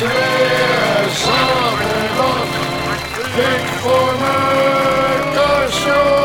weer zaterdag. Dik voor mekaar show.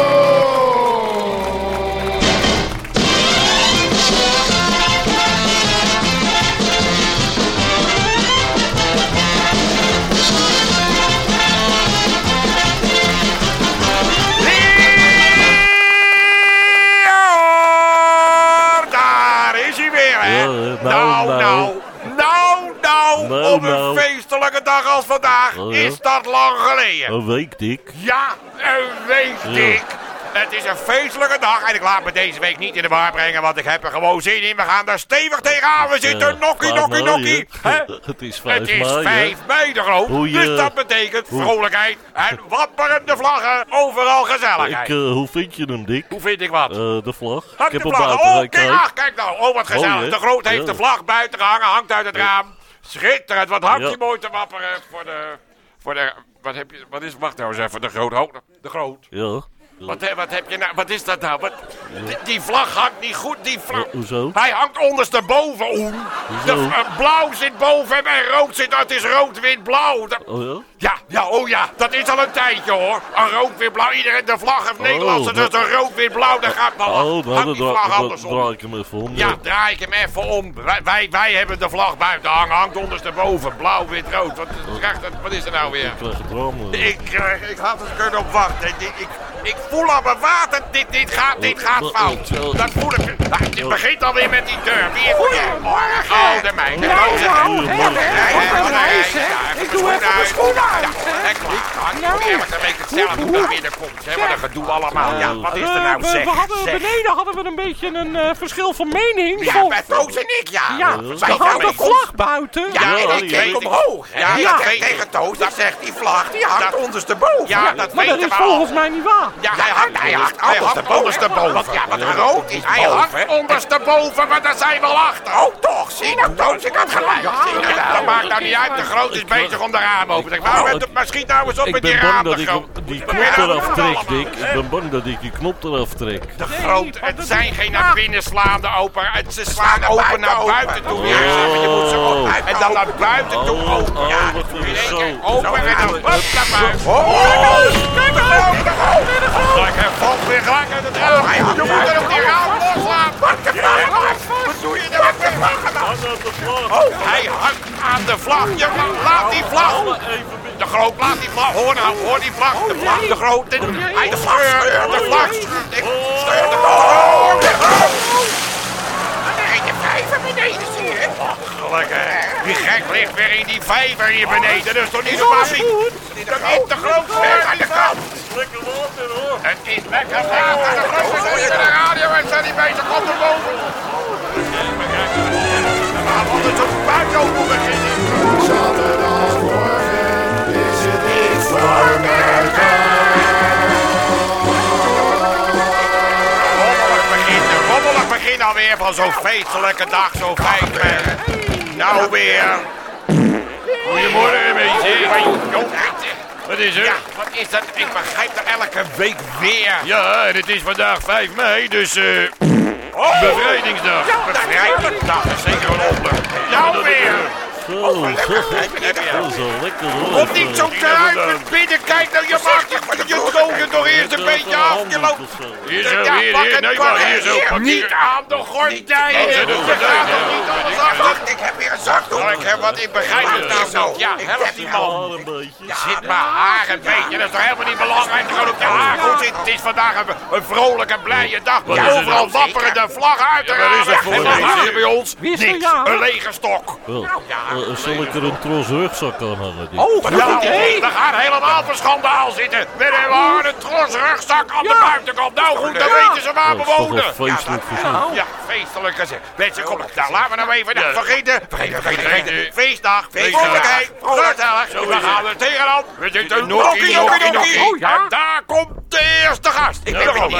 Op een feestelijke dag als vandaag is dat lang geleden. Een week, Dick. Ja, een week, Dick. Het is een feestelijke dag en ik laat me deze week niet in de war brengen, want ik heb er gewoon zin in. We gaan er stevig tegenaan. We zitten nokkie. Het is 5 mei. Het is 5 mei, de groot. Dus dat betekent vrolijkheid en wapperende vlaggen. Overal gezelligheid. Hoe vind je hem, Dick? Hoe vind ik wat? De vlag. Ik heb hem buiten. Kijk nou. Oh, wat gezellig. De groot heeft de vlag buiten gehangen, hangt uit het raam. Schitterend. Wat hangt hij mooi te wapperen voor de... Wacht nou eens even. De groot. Ja. Wat heb je nou? Wat is dat nou? Die vlag hangt niet goed. Die vlag. Hoezo? Hij hangt ondersteboven, Oen. Blauw zit boven hem en rood zit. Het is rood, wit, blauw. Ja. Dat is al een tijdje, hoor. Een rood, wit, blauw. Iedereen de vlag heeft Nederlandse. Dus een rood, wit, blauw. Dan gaat hangt die vlag andersom. Draai ik hem even om. Ja, draai ik hem even om. Wij hebben de vlag buiten hangen. Hangt ondersteboven. Blauw, wit, rood. Wat is er nou weer? Ik had er kunnen op wachten. Ik voel al mijn water. Dit gaat fout. Dat voel ik. Het begint alweer met die deur. Goedemorgen. Oh, de meid. Ik doe even mijn schoenen uit. Ik probeer een beetje hetzelfde hoe dat binnenkomt. Wat een gedoe allemaal. Ja, wat is er nou zeg? Beneden hadden we een beetje een verschil van mening. Ja, met Toos en ik, ja. We hadden de vlag buiten. Ja, ik keek omhoog. Ja, tegen Toos. Dat zegt die vlag. Die hangt ondersteboven. Ja, dat maar dat is volgens mij niet waar. Ja, hij hangt ondersteboven. Ja, wat rood is. Hij hangt ondersteboven, maar daar zijn we al achter. Oh, toch? Zie nou, Toos, ik had gelijk. Dat maakt nou niet uit. De groot is bezig om de raam open te maken. Maar schiet nou eens op met die raam. Ik ben bang dat ik die knop eraf trek, Dick. Ik ben bang dat ik die knop eraf trek. De groot, het zijn geen naar binnen slaande open. Ze slaan open naar buiten toe. Je moet ze op. En dan naar buiten toe open. Ja, open en dan naar buiten. Kijk maar, ik heb volk weer gelijk uit het raam. Je moet er op die raam loslaten. Wat doe je nou met de vlag? Hij hangt aan de vlag. Laat die vlag. De groot, laat die vlag. Hoor die vlag. De groot. Hij de vlag scheurt. De vlag scheurt. Ik scheur de vlag. Dan rijdt je vijver beneden, zie je. Gelukkig. Die gek ligt weer in die vijver hier beneden. Dat is toch niet zo makkelijk? De groot weer aan de kant. Lekker water, hoor. Het is lekker water. De groot is weer in de radio en zijn die bezig op de boven. We gaan anders op buiten open beginnen. Zaterdagmorgen is het niet voor mekaar. Rommelig begin alweer van zo'n feestelijke dag, zo 5 mei. Nou weer. Goedemorgen, mensen. Wat is er? Ja, wat is dat? Ik begrijp er elke week weer. Ja, en het is vandaag 5 mei, dus bevrijdingsdag. Bevrijdingsdag, is zeker een onder. Nou weer. Dat is wel lekker, hoor. Kom niet zo kruipend binnen. Kijk nou, je maakt je dood toch eerst een beetje af. Je loopt. Hier zo. Niet aan de gordijnen. Ik heb weer een zakdoek. Ik begrijp het nou zo. Ja, help die man. Zit mijn haar een beetje. Dat is toch helemaal niet belangrijk. Je haar goed zit. Het is vandaag een vrolijke, blije dag. Overal wapperen de vlag uit. En wat is er bij ons? Niks. Een lege stok. Zal ik er een tros rugzak aan hangen? We gaan helemaal voor schandaal zitten. Met een harde tros rugzak aan de buitenkant. Nou goed, dan weten ze waar we wonen. Dat is toch een feestelijk gezin. Ja, feestelijk gezin. Mensen, kom op. Nou, laten we nou even vergeten. Feestdag. Vrolijkheid. Gezellig. We gaan er tegenaan. We zitten nokkie. En daar komt de eerste gast. Ik ben er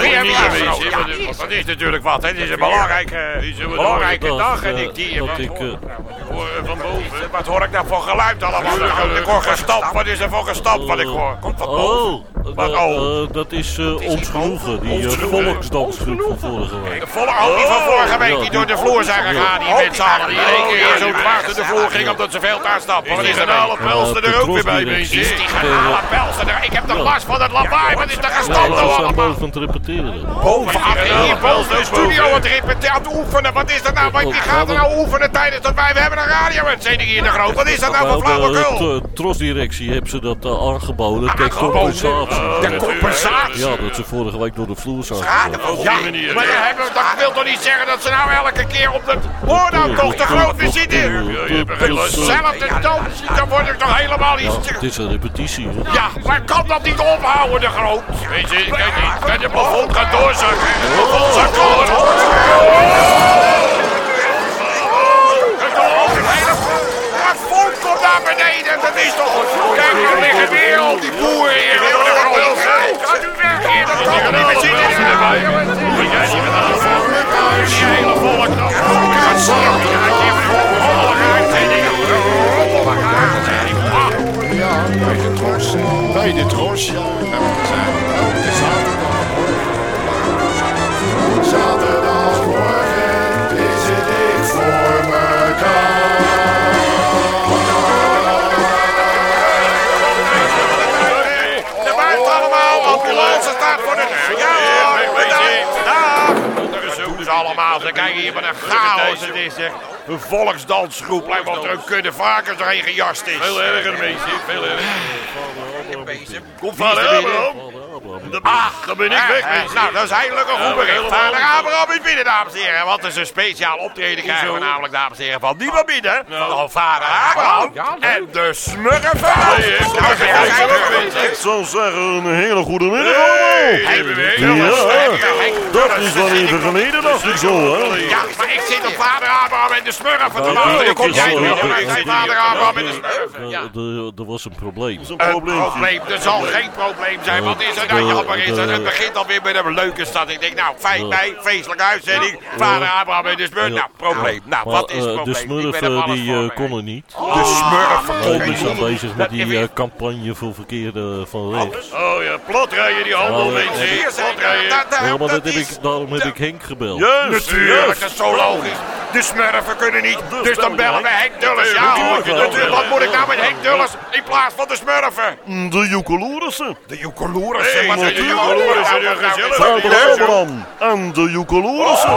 niet. Dat is natuurlijk wat. Het is een belangrijke dag. En ik die... van boven. Wat hoor ik nou voor geluid allemaal? Ik hoor gestamp. Wat is er voor gestamp wat ik hoor? Komt van boven. Dat is ons genoegen. Die volksdansgroep van vorige week. De volle die van vorige week die door de vloer zijn gegaan. Die mensen allen die in één keer zo dwars door de vloer ging omdat ze veel te hard stappen. Wat is er nou? Alle pelsen er ook weer bij, mensen. Is die genale pelsen er? Ik heb de last van het lawaai. Wat is er gestampt Ze zijn allemaal? boven aan het repeteren. Hier boven de studio aan het oefenen. Wat is dat nou? Wie gaat er nou oefenen tijdens dat wij... We hebben een radio-uitzending hier in de Groot. Wat is dat nou voor flauwekul? De trosdirectie hebben ze dat aangeboden ter compensatie. Ter compensatie? Ja, dat ze vorige week door de vloer zijn. Ja, maar dat wil toch niet zeggen dat ze nou elke keer op de... Hoor nou toch de Groot weer zitten? Hetzelfde dans, dan word ik toch helemaal niet... Het is een repetitie. Hè? Ja, maar kan dat niet ophouden, de Groot? Weet je, kijk niet. Het plafond gaat doorzakken. Het plafond zakt door. Het volk komt naar beneden. Dat is toch goed. Kijk, er liggen weer al die boeren hier. Gaat u weg hier. Dat kan er niet meer zitten. Moet jij niet met aan de volk? Die hele volk dan. Gaat slapen. Bij de tros, ja. Elke zaterdagmorgen is het dicht voor mekaar. De buiten allemaal, ambulance staat voor de deur. Ja hoor, bedankt. Doen ze allemaal, ze kijken hier wat een chaos het is, zeg. Een volksdansgroep, lijkt wel of er een kudde varkens doorheen gejast is. Veel erger, meisje. Veel erger. Komt vader Abraham. Dan ben ik weg, meisje. Nou, dat is eindelijk een goed bericht. Vader Abraham is binnen, dames en heren. Want er is een speciaal optreden krijgen we namelijk, dames en heren, van niemand binnen dan vader Abraham en de Smurfen. Ik zou zeggen, een hele goede middag allemaal. Dat is wel even geleden, dacht ik zo, hè? Ja, maar ik zit op vader Abraham en de Smurfen te wachten. Dan kom jij binnen. Ik zit vader Abraham en de Smurfen. Er was een probleem. Een probleem. Er zal geen probleem zijn. Wat is er nou jammer is? Het begint alweer met een leuke stad. Ik denk, nou, 5 mei, feestelijke uitzending. Vader Abraham en de Smurfen. Nou, probleem. Nou, wat is het probleem? De Smurfen die konden niet. De Smurfen konden Die niet. zijn bezig met die campagne voor verkeer van rechts. Oh ja, platrijden die handel, mensen. Hier zijn Ja, maar daarom heb ik Henk gebeld. Juist, natuurlijk, dat is zo logisch. De Smurfen kunnen niet, dus dan bellen we Henk Dulles. Ja hoor, natuurlijk. Wat moet ik nou met Henk Dulles in plaats van de Smurfen? De Joekeloerissen. De Joekeloerissen. Wat de zijn de Joekeloerissen, Joekeloerissen? gezellig. Vader Abraham en de Joekeloerissen.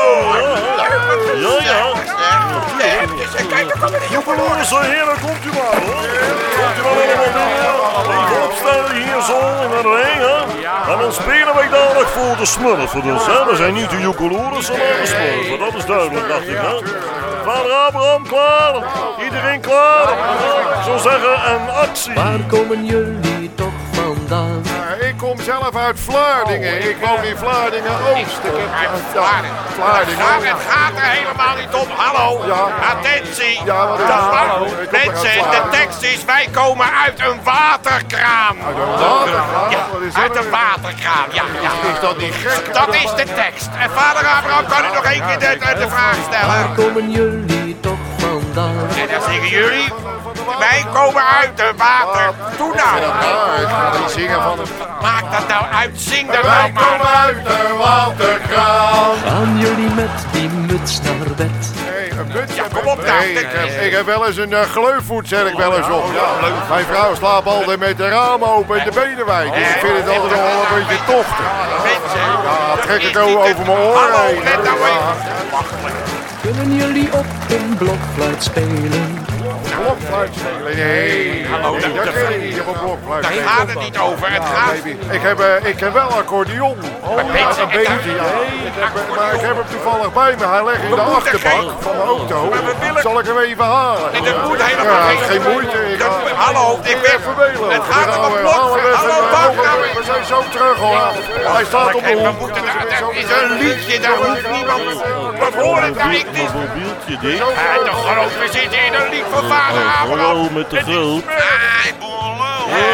Ja. Joekeloerissen, heren, komt u maar hoor. Komt u maar allemaal binnen. Even opstellen hier zo in de regen. En dan spelen wij dadelijk voor de Smurfen dus. Hè. Dat zijn niet de Joekeloerissen, maar de Smurfen. Dat is duidelijk, dacht ik. Hè. Vader Abraham, klaar. Iedereen klaar. Ik zou zeggen, en actie. Waar komen jullie toch vandaan? Ik kom zelf uit Vlaardingen. Ik woon in Vlaardingen-Oost. Vlaardingen. Het gaat er helemaal niet om. Hallo, Ja. attentie. Ja, wat is Dat het? mag- Hallo, ik kom Mensen, uit de Vlaardingen. tekst is: wij komen uit een waterkraan. Wat is Uit dat? een waterkraan, ja. Is dat niet gek? Dat is de tekst. En vader Abraham, kan u nog één keer de vraag Waar stellen? komen jullie toch vandaan? En dan zeggen jullie: wij komen uit de water. Doe nou. Ik ga niet zingen van het... Maak dat nou uit. Zing dat Wij nou komen maar. uit de waterkraan. Gaan jullie met die muts naar bed? Hey, een mutsje. kom op nou. Nee, ik heb wel eens een gleufvoet, zet ik wel eens op. Mijn vrouw slaapt altijd met de ramen open en de benen wijd. Dus ik vind het altijd wel een beetje tochtig. Mensen, Ja, dat trek is ik over niet te- mijn oren Hallo, heen. let nou Ja. even. Kunnen jullie op een blokfluit spelen? Blokfluit spelen? Nee, Hallo, nee, dat kan ik niet op een blokfluit Daar spelen. gaat het niet over. Het gaat... Ik heb wel accordeon. beetje- Een beetje, ja. Maar ik heb hem toevallig bij me. Hij ligt in de moeten achterbank geen- van mijn auto. Maar we willen- Zal ik hem even halen? Nee, dat moet helemaal Ja, niet. geen moeite. Hallo, ik ben... Vervelend. Het gaat om een blok. Hallo, wacht nou We even. zijn zo terug hoor. Hij staat op de We hoek. moeten daar is een liedje, daar hoeft niemand... Wat hoor ik nou? Ik Mijn dit... mobieltje dicht. De Groot, we zitten in een lied van vader Abraham. Hallo met de Groot. Hey, boelo.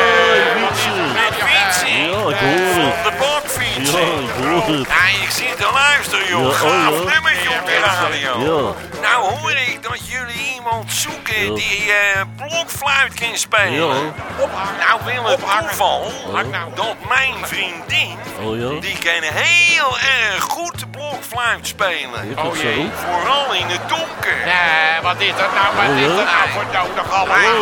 Ja, ik hoor het. De bakfiets. Ja, ik hoor het. Ja, ik zit te luisteren, joh. Ja, oh, ja. Gaaf nummertje op de radio. Ja. Nou, Nou hoor ik dat jullie iemand zoeken die blokfluit kan spelen. Nou wil het toeval dat mijn vriendin, die kan heel erg goed blokfluit spelen. Oh jee. Vooral in het donker. Nee, wat is dat nou? Wat is dat nou voor nodig allemaal?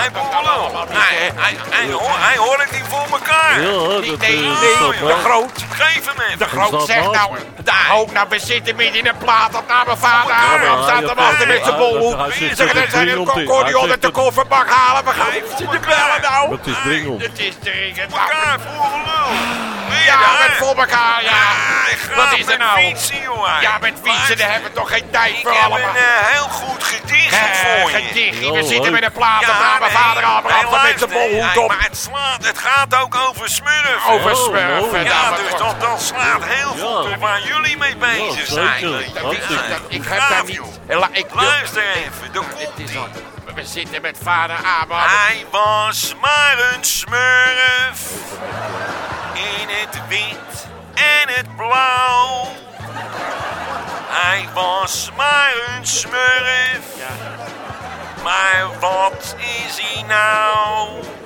Hij hoort het niet voor elkaar. Nee, de Groot. Geef hem even. De Groot zegt nou, nou we zitten midden in een plaatopname. Vader Abraham staat te wachten met zijn bolhoed. Ze zijn een accordeon uit de kofferbak halen. We gaan even de bellen nou. Het is dringend. Het is dringend. Elkaar voor gelul. Ja, met voor elkaar, ja. Wat is er nou? Fietsen, jongen. Ja, met fietsen, daar hebben we toch geen tijd voor allemaal. Ik heb een heel goed gedicht voor je. Gedichtje, we zitten met een plaatopname. Vader Abraham met zijn bolhoed op. Maar het gaat ook over smurfen. Over smurfen. Ja, dus dat slaat heel goed op waar jullie mee bezig zijn. Ik heb daar niet... Luister even, de komt-ie. We zitten met vader Abraham. Hij was maar een smurf. In het wit en het blauw. Hij was maar een smurf. Maar wat is hij nou?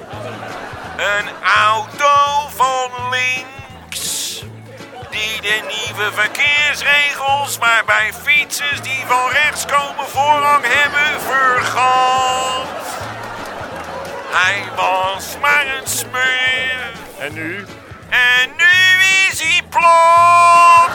Een auto van links. Die de nieuwe verkeersregels, maar bij fietsers die van rechts komen voorrang hebben, vergat. Hij was maar een smurf. En nu? En nu is hij plat.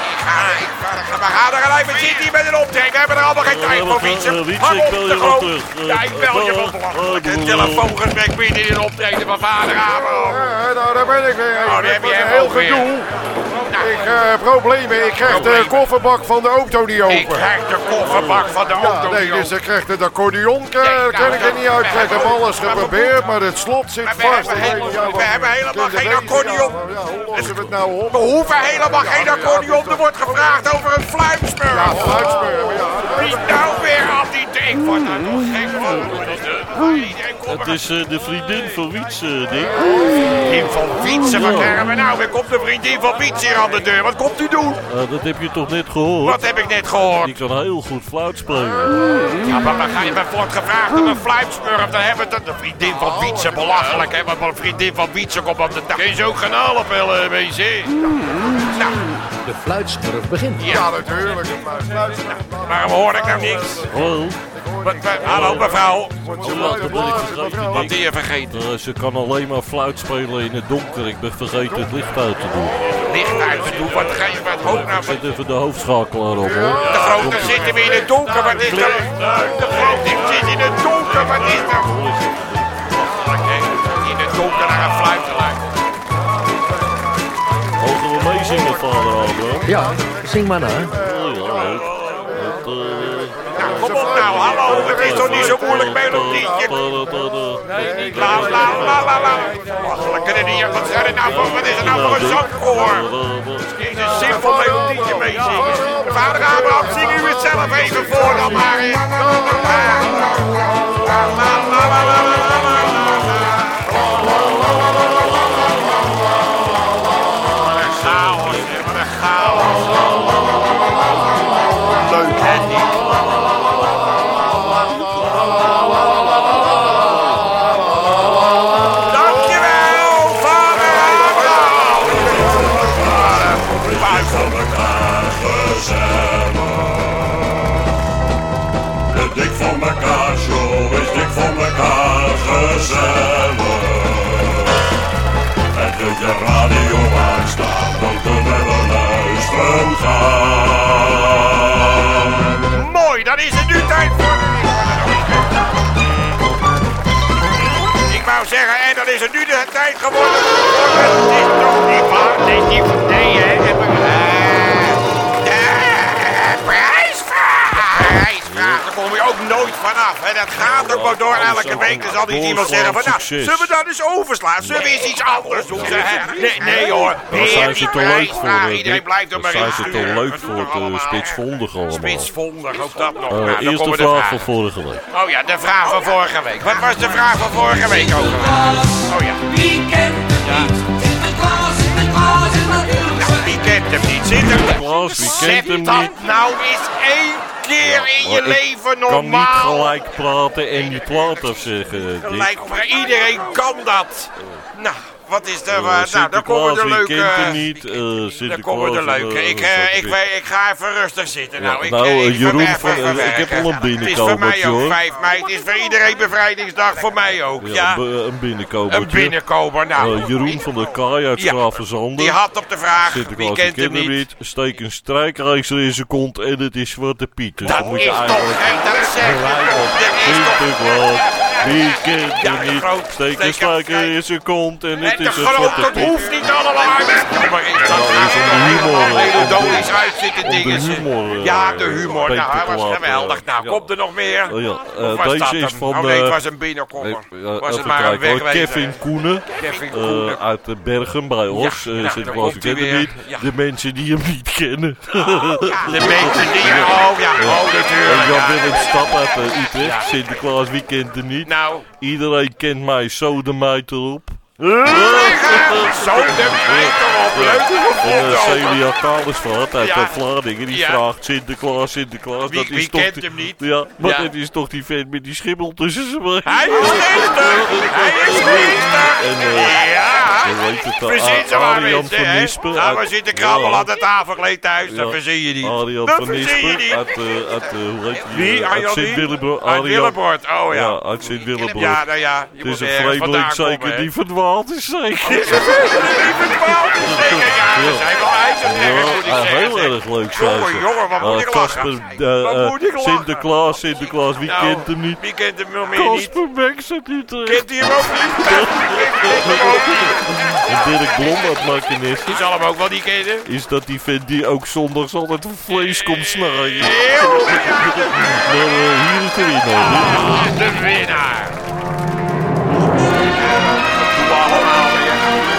We gaan er gelijk, we zitten hier met een optreden. We hebben er allemaal geen tijd voor fietsen. Hang op de Groot. Ja, ik bel je wel belachelijk. Een telefoongesprek binnen in een optreden van vader Abraham. Nou, daar ben ik weer even. Oh, daar heb je een hem heel ook weer. gedoe. Problemen. Ik krijg de kofferbak van de auto niet open. Ik krijg de kofferbak van de auto nee, niet dus ik krijg het accordeon, kan ik er niet uittrekken. Ik heb alles geprobeerd, maar het slot zit vast. We hebben helemaal geen accordeon. Hoe lossen we het nou op? We hoeven helemaal geen accordeon. Er wordt gevraagd over een fluitsmurf. Ja, fluitsmurf, ja. Wie nou weer al die ding? Ik word daar nog gek van. Het is de vriendin van Wiets, Dick. Vriendin van Wietse, wat krijgen we nou? Weer komt de vriendin van Wietse hier aan de deur. Wat komt u doen? Dat heb je toch net gehoord? Wat heb ik net gehoord? Die kan heel goed fluit spelen. Ja, maar we wordt gevraagd om een fluitsmurf. Dan hebben we het. De vriendin van Wietse, belachelijk hè. Want een vriendin van Wietse komt op de dag. Kun je ook gaan halen, BC? Nou, De fluitsmurf begint. Ja, natuurlijk. waarom hoor ik nou niks? Hallo? Hallo mevrouw. Wat ben ik vergeten, Wat Dick? die je vergeten? Ze kan alleen maar fluit spelen in het donker. Ik ben vergeten het licht uit te doen. Licht uit te doen. Wat ga je wat ook nou? Zet even de hoofdschakelaar op, hoor. De Grote zitten weer in het donker. Wat is dat? De Grote zit in het donker. Wat is dat? In het donker naar een fluit te luisteren. Mogen we meezingen, vader Abraham? Ja, zing maar na. Ja, leuk. Nou, kom op nou. Hallo. Het is toch niet zo moeilijk melodietje. La la la la la. Wat is er nou voor een zangkoor? Het is een simpel melodietje meezingen. Vader Abraham, zing u het zelf even voor dan maar. La la la la la la. Leuk hè, Nick? Dankjewel, vader Abraham! Van elkaar gezellig. De dik van elkaar show is dik van elkaar gezellig. En doe je radio aanstaan, dan kunnen we luisteren gaan. Mooi, dan is het nu tijd voor Ik wou zeggen, en dan is het nu de tijd geworden. Het is toch niet waar? Nee, hè? Prijsvraag, daar kom je ook nooit vanaf. En dat gaat ook maar door elke week. Dan zal iemand zeggen van, nou, zullen we dat eens overslaan? Zullen we eens iets anders doen? Nee hoor. Daar zijn ze te leuk voor. Iedereen blijft er maar in. Daar zijn ze te leuk voor, spitsvondig allemaal. Spitsvondig, ook dat nog. Nou, Eerst de vraag van vorige week. Oh ja, de vraag van vorige week. Wat was de vraag van vorige week ook? Oh ja. Wie kent hem niet? Sinterklaas is natuurlijk Wie kent hem niet? Sinterklaas. Klaas, wie kent hem Zet niet? dat nou eens één keer in je leven normaal. Ik kan niet gelijk praten en die plaat afzeggen. Gelijk, maar iedereen kan dat. Nou, wat is er? Nou, dan komen de leuke... Dan komen de leuke. Ik ga even rustig zitten. Jeroen, ik heb al een binnenkomertje, hoor. Het is voor mij ook 5 mei. Het is voor iedereen bevrijdingsdag, voor mij ook, ja? Een binnenkomertje. Een binnenkomer, nou. Jeroen van der Kaai uit Gravenzanden. Die had op de vraag, wie kent hem niet? Steek een strijkijzer in zijn kont en het is Zwarte Piet. Dus dat moet je eigenlijk... Dat zeg je. Wie kent hem niet? Steek een strijker in zijn kont en het is een Zwarte Piet. Dat hoeft niet allemaal. Maar ik de humor. hele dodisch uit zitten dingen. Ja, de humor. Nou, hij was geweldig. Nou, komt er nog meer? Deze is van... Nee, het was een binnenkommer. Was het maar een wegwezen. Kevin Koenen. Uit Bergen bij Os. Sinterklaas, ik ken hem niet. De mensen die hem niet kennen. De mensen die... Oh, natuurlijk. Jan-Willem Stap uit Utrecht. Sinterklaas, wie kent hem niet? Nou. Iedereen kent mij, zo de meid erop. Zo de meid erop. Leuk en Celia Kalesvaart uit Vlaardingen, die vraagt Sinterklaas. Wie kent hem niet? Ja, maar dit is toch die vent met die schimmel tussen zijn benen. Hij is geestig! Verzin ze maar mensen, hè? Nou, we zitten krabbel aan de tafelkleed thuis, dat verzin je niet. Arjan van Nispen uit hoe heet wie? Uit Sint-Willebord. Uit Willebord, oh ja. Ja, uit Sint-Willebord. Ja, nou ja. Het is een vreemdeling zeker die verdwaald is zeker. Die verdwaald is zeker, ja. Ze zijn wel ijzersterk, moet ik zeggen. Heel erg leuk zijn ze. Jongen, wat moet ik lachen? Sinterklaas, wie kent hem niet? Wie kent hem nog meer niet? Kasper Beks uit Utrecht. Kent hij hem ook niet? En Dirk Blom uit Markenesse. Die zal hem ook wel niet kennen. Is dat die vent die ook zondags altijd vlees komt snijden? Maar hier is de winnaar. De winnaar. Doe allemaal weer.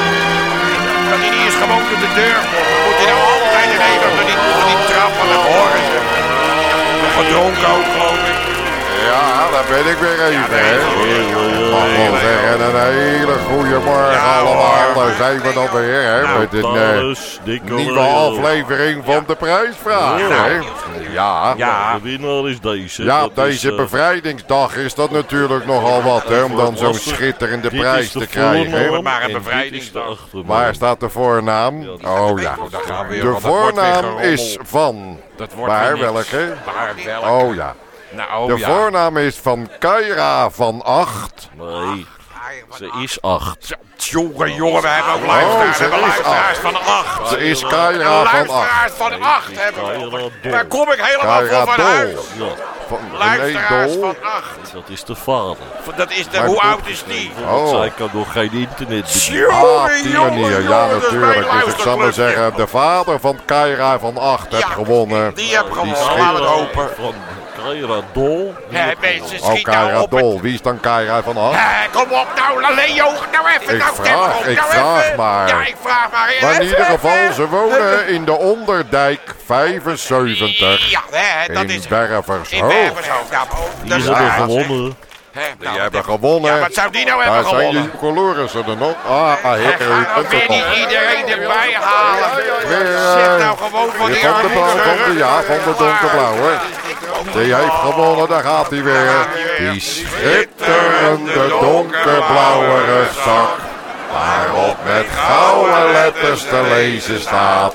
Dat hij niet eens gewoon door de deur komt. Moet hij nou altijd even door die trap van het horen. Nog gedronken ook, geloof ik. Ja, daar ben ik weer even, hè. Mag wel zeggen, een hele goede morgen allemaal. Daar zijn we dan weer, hè, met een nieuwe aflevering van de prijsvraag, hè. Ja, de winnaar is deze. Ja, op deze bevrijdingsdag is dat natuurlijk nogal wat, hè, om dan zo'n schitterende prijs te krijgen. Maar een bevrijdingsdag. Waar staat de voornaam? Oh ja, de voornaam is van... Waar, welke? Oh ja. De voornaam is van Kaira van 8. Nee, ze is 8. Jongen, we hebben ook luisteraars. We hebben luisteraars van 8. Ze is Kaira van 8. Luisteraars van 8 hebben we. Daar kom ik helemaal voor van huis. Luisteraars van 8. Dat is de vader. Dat is hoe oud is die? Zij kan nog geen internet bedienen. Ja, natuurlijk. Dus ik zal maar zeggen, de vader van Kaira van 8 heeft gewonnen. Die heeft gewonnen. Laat het open. Kaira Dol. Kaira Dol. Wie is dan Kaira van 8? Kom op nou, Leo. Nou even. Ik vraag maar. Ja, ik vraag maar. Maar in ieder geval, ze wonen in de Onderdijk 75. Ja, dat is... In Bervershoofd. Die hebben gewonnen. Die hebben gewonnen. Ja, wat zou die nou hebben gewonnen? Daar zijn de colorissen er nog. Ga weer niet iedereen erbij halen. Zeg nou gewoon voor die armen. Ja, van de donkerblauwe. Die heeft gewonnen, daar gaat hij weer. Die schitterende donkerblauwe rugzak. Waarop met gouden letters te lezen staat.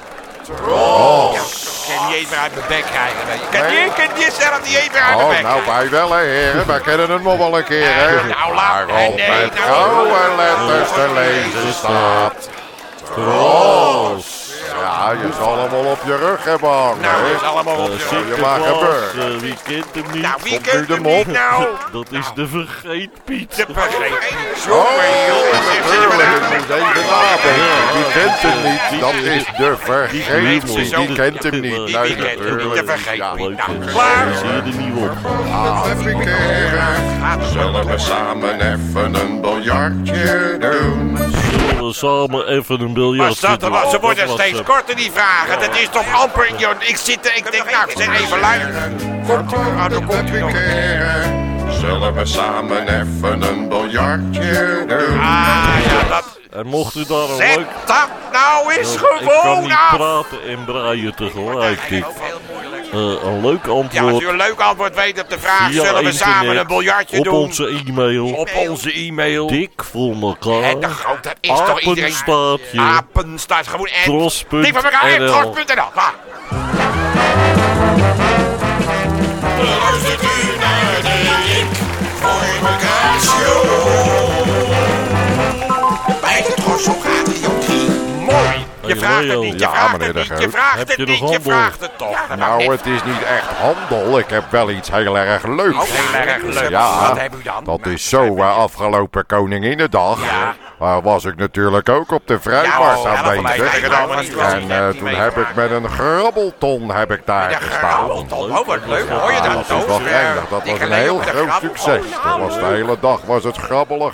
Tros. Ik kan die even uit mijn bek krijgen. Je kan die zelf niet even uit mijn bek. Nou, wij wel, hè, heren. Wij kennen het nog wel een keer, hè. Waarop met gouden letters te lezen staat. Tros. Ja, je zal hem wel op je rug hebben hangen. Nou, je zal hem wel op je rug. Je mag gebeuren. Wie kent hem niet? Nou, wie kent hem niet nou? Dat is de Vergeetpiet. De Vergeetpiet. Wie kent hem niet? Dat is de Vergeetpiet. Wie kent hem niet? Wie kent hem niet? De Vergeetpiet. Nou, klaar. Zie je er niet op. Even keren. Zullen we samen even een biljartje doen? Zullen we samen even een biljartje doen? Ze worden steeds korter, die vragen. Dat is toch amper... Ik denk, nou, ik zeg even luisteren. Dan komt u nog. Zullen we samen even een biljartje doen? Ja, dat... En mocht u daar een Zet leuk... dat nou eens Ik kan gewoon niet af! praten en braaien tegelijk. een leuk antwoord. Ja, als u een leuk antwoord weet op de vraag, via zullen we samen internet, een biljartje op doen. onze e-mail. Op onze e-mail. Dik voor elkaar. En de groot, dat is toch iedereen... Apenstaartje. Apenstaart, gewoon en... Tros.nl. Dik voor elkaar, tros.nl. Luistert u naar de Dik voor elkaar show. Bij de Tros op Radio 3. Mooi. Je vraagt het niet, je Ja, vraagt meneer het de niet, je Groot. vraagt Heb het je niet, nog je handel? vraagt het toch. Nou, het is niet echt handel. Ik heb wel iets heel erg leuks. Heel erg leuk. Ja, Wat heb u dan? dat is zo. Afgelopen Koninginnedag was ik natuurlijk ook op de vrijmarkt Ja, aanwezig. En toen heb ik met een grabbelton daar gestaan. Oh, wat leuk. Hoor je Ja, dat? dat is wel geinig. Dat was een heel groot succes. Dat was de hele dag was het grabbelen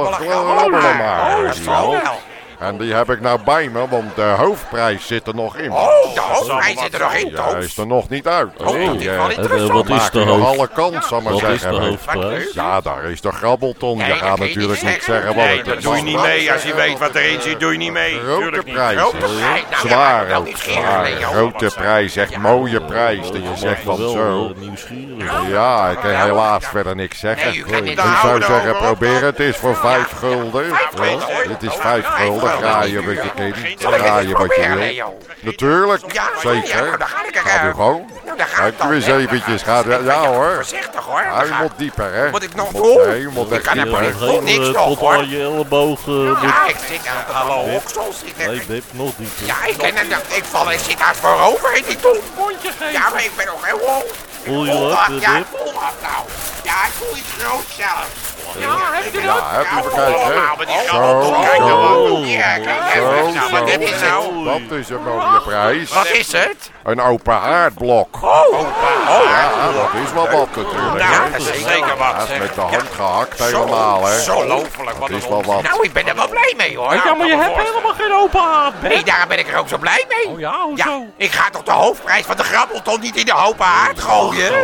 maar. Oh, dat is wel wel. En die heb ik nou bij me, want de hoofdprijs zit er nog in. Oh, de hoofdprijs zit er nog in, Ja, hij is er nog niet uit. Oh, dat is wel interessant. Wat is Maak de je nog hoofd? alle kans, zal maar Wat is de zeggen. hoofdprijs? Ja, daar is de grabbelton. Je Nee, gaat dat kun je natuurlijk niet niet zeggen wat Nee, het dat is. doe je niet mee. Als je weet wat erin zit, doe je niet mee. Grote Tuurlijk niet. prijs. Grote prijs. Nou, ja, Zwaar wel ook. nieuwsgierig, Zwaar. Leo. Grote prijs, echt mooie prijs. Dat je zegt van zo. Nieuwsgierig. Ja, ik kan helaas verder niks zeggen. Nee, u kan niet Ik zou houden zeggen, over- probeer het eens voor 5 gulden. gulden. Het is 5 gulden. Ga je wat je kind. Zal ik Ga het je wat je proberen, wil. Leo? Natuurlijk, Ja, zeker. nou, dan ga ik er, Gaat u gewoon. Nou, daar ga ik Gaat u eens dan, hè. eventjes. Ja hoor. Voorzichtig hoor. Hij Dan ga- moet dieper, hè. Moet ik nog Moet- doen? Nee, je moet Ik echt kan er dieper. maar niet. Niks nog, tot hoor. aan je ellebogen. Ja, ik zit aan hallo hoksels. Nee, Beb, nog niet. Ja, ik zit daar voorover in die ton. Mondje geven. Ja, maar ik ben nog heel Voel je vol dat, af. Ja, Beb? vol af nou. Ja, ik voel iets groots zelf. Ja, heb je Ja, dat? heb je even kijken, hè. Maar die Zo, grabbelton, kijk nou zo. wat. Ja, kijk Zo, even nou. Wat heb je nou? zo. Dat is een mooie prijs. Wat is het? Een open haardblok. Oh, Ja, dat is wel wat natuurlijk. Nou, hè. dat is zeker wat. Dat is zeg. met de hand gehakt helemaal, hè. Zo ongelooflijk. Wat Dat is een wel onzin. wat. Nou, ik ben er wel blij mee hoor. Ja, maar je hebt Kan me helemaal geen open haard, Ben. Nee, daarom ben ik er ook zo blij mee. Oh ja, hoezo? ik ga toch de hoofdprijs van de grabbelton niet in de open haard gooien?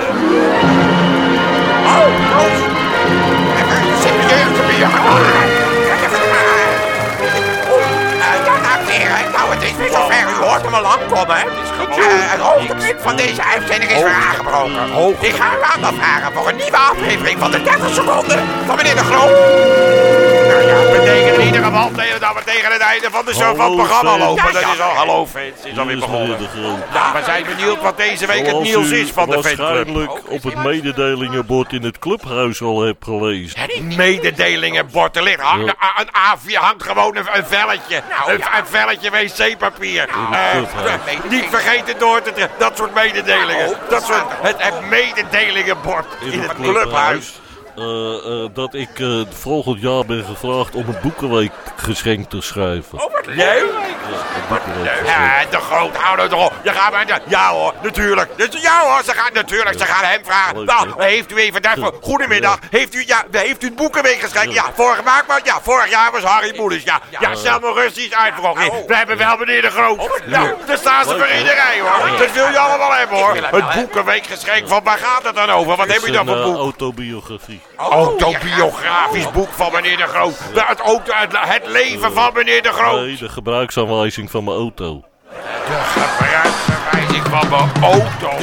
Oh, Roos. Even serieus te ja, dames en heren. Nou, het is weer zover. U hoort hem al aankomen. Het hoogtepunt van deze uitzending is weer aangebroken. Ik ga u aandacht vragen voor een nieuwe aflevering van de 30 seconden van meneer De Groot. Nou ja, dat betekent in ieder geval dat we tegen het einde van de show van het programma lopen. Dat is al, hallo fans, het is alweer begonnen. Nou, we zijn benieuwd wat deze week het nieuws is van de fanclub. waarschijnlijk op het mededelingenbord in het clubhuis al hebt gelezen. Mededelingenbord, er ligt een A4 hangt gewoon een velletje. Een velletje wc-papier. Niet vergeten door te trekken. Dat soort mededelingen. Dat soort, het mededelingenbord in het clubhuis. Dat ik volgend jaar ben gevraagd om een boekenweekgeschenk te schrijven. Oh, wat leuk. Ja, De Groot, hou nou toch op. Je gaat maar... Ja hoor, natuurlijk. Ja hoor, ze gaan hem vragen. Leuk, Nou, hè? heeft u even daarvoor... Goedemiddag. Heeft u het boekenweek geschenk? Ja, vorig jaar was Harry Moeders. Ja, stel me rustig uit, vroeg. We hebben wel meneer De Groot. Nou, daar staan ze voor in de rij, hoor. Dat wil je allemaal hebben, hoor. Het boekenweekgeschenk, van waar gaat het dan over? Wat heb je dan voor boek? Autobiografie. Autobiografisch boek van meneer De Groot. Het leven van meneer De Groot. Nee, de gebruiksaanwijzing van mijn auto. De gebruiksverwijzing van mijn auto.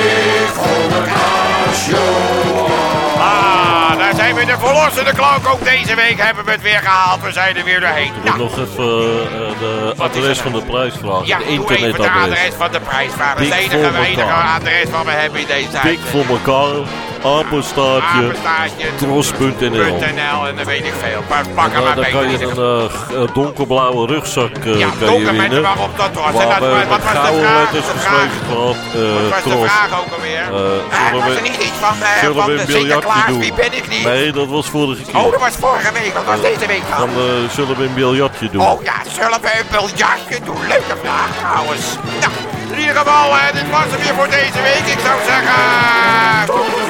Ah, daar zijn we de verlossende klank. Ook deze week hebben we het weer gehaald. We zijn er weer doorheen. Ik wil nog even de adres van de prijs vragen. Ja, de doe even de internetadres. adres van de prijsvraag. Dat is Dik het voor enige elkaar. adres wat we hebben in deze Dik voor elkaar. Apenstaartje. Tros.nl. En dan weet ik veel. Pak er maar Dan kan je mee. een donkerblauwe rugzak Ja, kan je donker met winnen. waarop dat was. En Waar dat, we wat met was de gouden vraag? letters De vraag. geschreven gehad. Wat was de Tros. vraag ook alweer? Zullen Was we- er niet iets van Zullen we de een biljartje Sinterklaas? doen? Wie ben ik niet? Nee, dat was vorige keer. Oh, dat was vorige week. Wat was deze week dan? Dan zullen we een biljartje doen. Oh ja, zullen we een biljartje doen? Leuke vraag trouwens. Nou, in ieder geval, dit was het weer voor deze week. Ik zou zeggen... Tot